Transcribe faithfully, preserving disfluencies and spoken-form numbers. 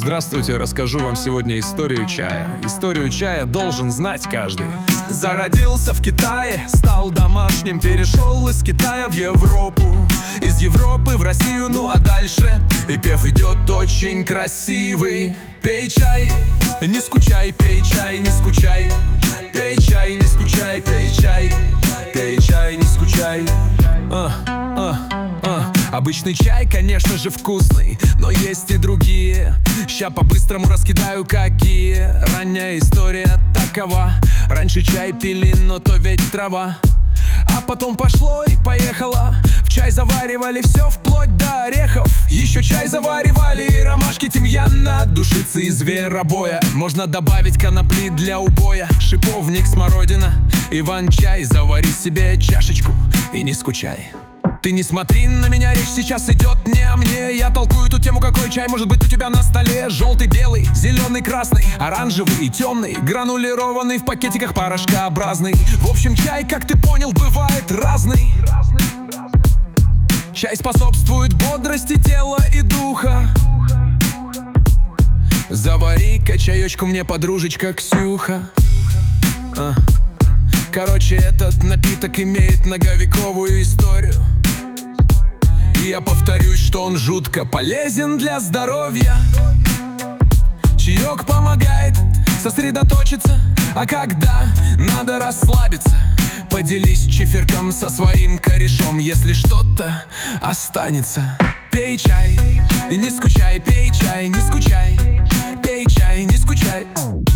Здравствуйте, расскажу вам сегодня историю чая. Историю чая должен знать каждый. Зародился в Китае, стал домашним, перешел из Китая в Европу, из Европы в Россию, ну а дальше и пев идет очень красивый. Пей чай, не скучай, пей чай, не скучай. Пей чай, не скучай, пей чай. Пей чай, не скучай. а, а, а. Обычный чай, конечно же, вкусный, но есть и другие. Ща по-быстрому раскидаю какие. Ранняя история такова. Раньше чай пили, но то ведь трава. А потом пошло и поехало. В чай заваривали все вплоть до орехов. Еще чай заваривали и ромашки тимьяна, душицы и зверобоя. Можно добавить конопли для убоя, шиповник, смородина, иван-чай. Завари себе чашечку и не скучай. Ты не смотри на меня, речь сейчас идет не о мне. Я толкую эту тему, какой чай может быть у тебя на столе. Желтый, белый, зеленый, красный, оранжевый и темный, гранулированный, в пакетиках порошкообразный. В общем, чай, как ты понял, бывает разный. Чай способствует бодрости тела и духа. Завари-ка чаечку мне, подружечка Ксюха. а. Короче, этот напиток имеет многовековую историю. И я повторюсь, что он жутко полезен для здоровья. Чаек помогает сосредоточиться, а когда надо расслабиться, поделись чефирком со своим корешом, если что-то останется. Пей чай и не скучай, пей чай, не скучай. Пей чай, не скучай.